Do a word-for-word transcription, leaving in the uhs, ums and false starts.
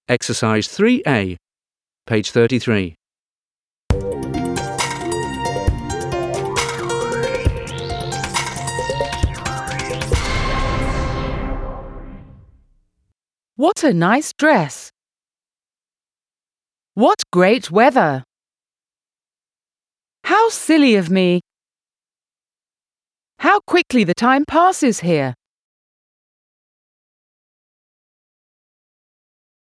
Exercise three A, page thirty-three. What a nice dress! What great weather! How silly of me! How quickly the time passes here!